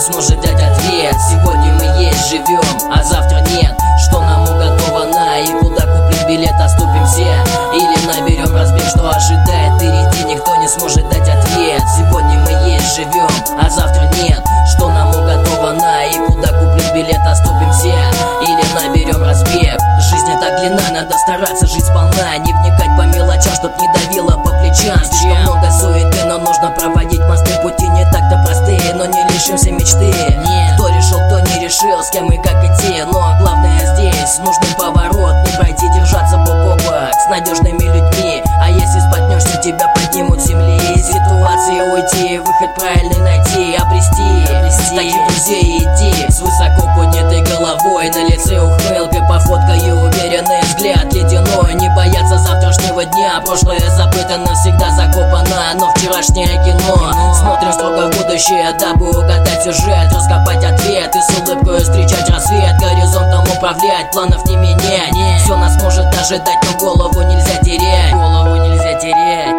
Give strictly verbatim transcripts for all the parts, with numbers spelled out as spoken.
сможет дать ответ. Сегодня мы есть, живем, а завтра нет. Что нам уготовано и куда купить билет, оступимся или наберем разбег. Что ожидает впереди, никто не сможет дать ответ. Сегодня мы есть, живем, а завтра нет. Что нам уготовано и куда купить билет, оступимся или наберем разбег. Жизнь так длинна, надо стараться жить сполна, не вникать по мелочам, чтоб не давило по плечам. Слишком много суеты, но нужно проводить мосты. Пути не так-то простые, но не лишимся мечты. Нет. Кто решил, кто не решил, с кем и как идти. Но главное здесь нужный поворот, не пройти, держаться бок о бок с надежными людьми. А если споткнешься, тебя поднимут с земли. Из ситуации уйти, выход правильный найти, обрести, обрести. Таких друзей идти с высоко поднятой головой, на лице ухмылкой, походкой и уверенный взгляд ледяной. Не бояться завтрашнего дня, прошлое забыто, навсегда закопано, но вчерашнее кино. Смотрим строго в будущее, дабы угадать сюжет, раскопать ответ и с улыбкой встречать рассвет. Горизонтом управлять, планов не менять. Все нас может ожидать, но голову нельзя терять. Голову нельзя терять.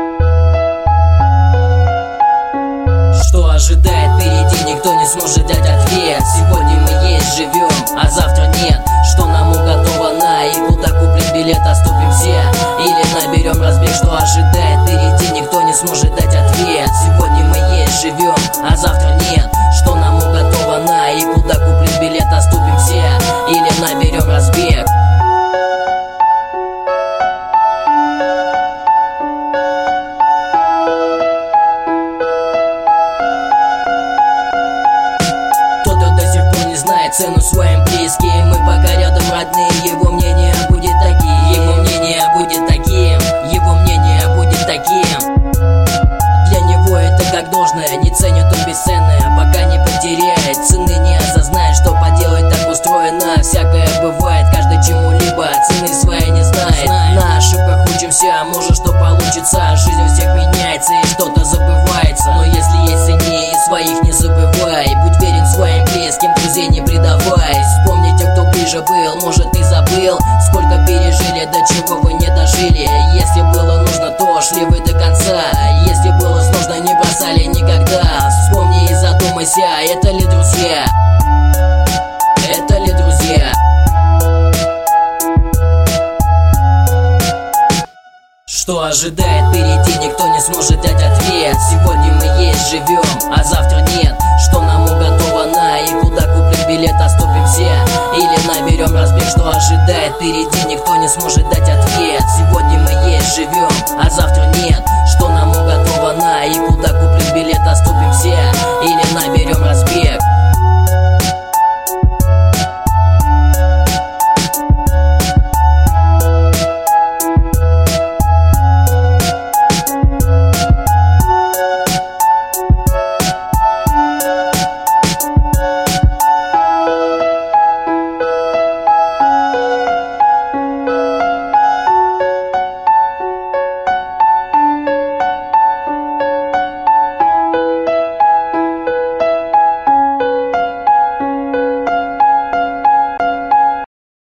Что ожидает впереди, никто не сможет дать ответ. Сегодня мы есть, живем, а завтра нет. Что нам уготовано и куда купить билет, оступимся или наберем разбег. Что ожидает впереди, никто не сможет дать ответ. Сегодня мы есть, живем, а завтра нет. Что нам уготовано и куда купить билет, оступимся или наберем разбег. Цену своим близким, мы пока рядом родные. Его мнение будет таким, его мнение будет таким, его мнение будет таким. Для него это как должное, не ценит он бесценное, пока не потеряет цены, не осознает, что поделать так устроено. Всякое бывает, каждый чему-либо цены своей не знает. На ошибках учимся, может что получится. Жизнь у всех меняется и что-то забывается. Но если есть, цени и своих не забывай. Будь верен своим близким, друзей не предавай. Вспомни тех, кто ближе был, может ты забыл, сколько пережили, до чего вы не дожили. Если было нужно, то шли вы до конца. Если было сложно, не бросали никогда. Вспомни и задумайся, это ли друзья? Это ли друзья? Что ожидает впереди, никто не сможет дать ответ. Сегодня мы есть, живем, а завтра нет. Что нам уготовано и куда купить билет, оступимся или наберем разбег. Что ожидает впереди, никто не сможет дать ответ. Сегодня мы есть, живем, а завтра нет. Что нам уготовано и куда купить билет, оступимся